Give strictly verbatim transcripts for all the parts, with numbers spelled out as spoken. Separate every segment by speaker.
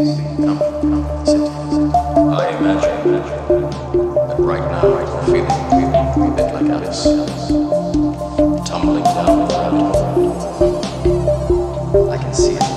Speaker 1: come, come, sit. I imagine that right now you're feeling, feeling a bit like Alice, tumbling down the rabbit hole. I can see it.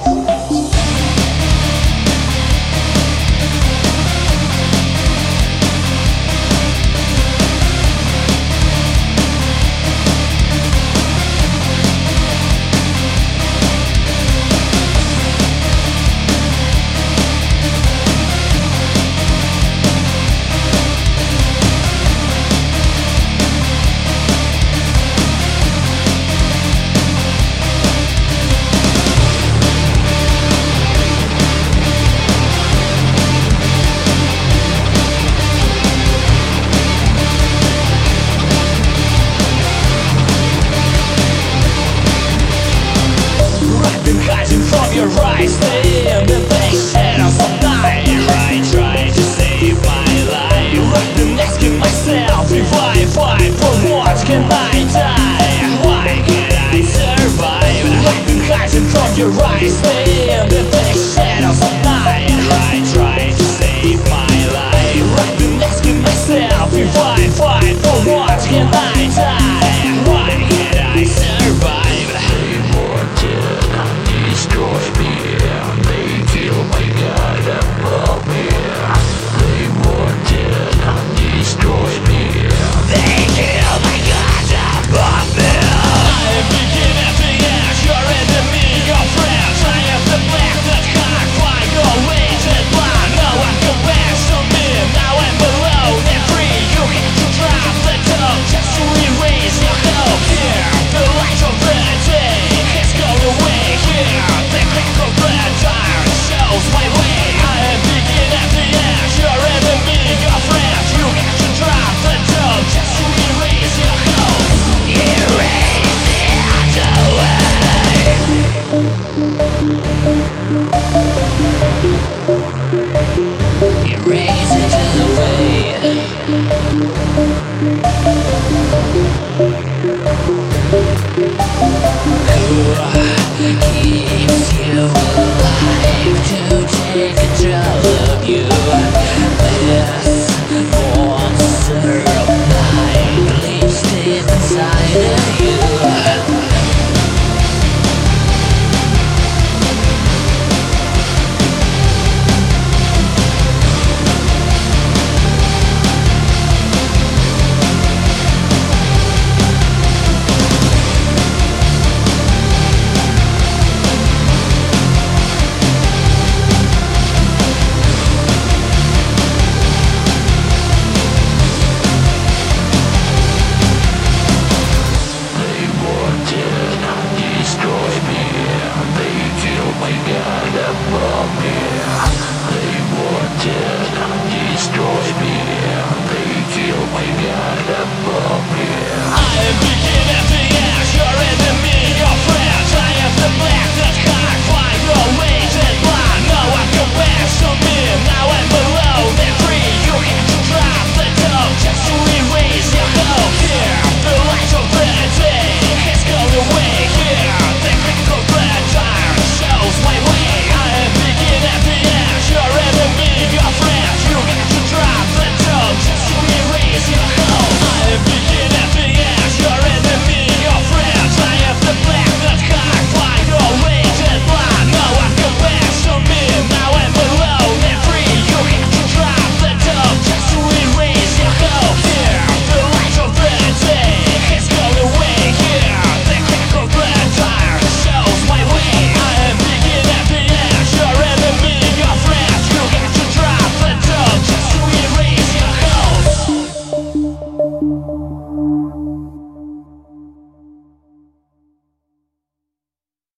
Speaker 2: Hiding from your eyes, stay in the big shadows of night. I try to save my life. I've been asking myself if I fight, for what can I die? Why can't I survive? I've been hiding from your eyes, stay in the big shadows of night. I try to save my life. I've been asking myself if I fight, for what can I die? Why can't I survive?
Speaker 3: Destroy me, they kill my God above me. They wanted to destroy me. They kill my God above me.
Speaker 2: I begin at the edge, your enemy, your friends. I am the black that hard, fly your ways and blind. No one compares to me, now I'm alone and free. You have to drop the dope just to erase your hope. Here, the light of the day has gone away. Here, the crack of the tire shows my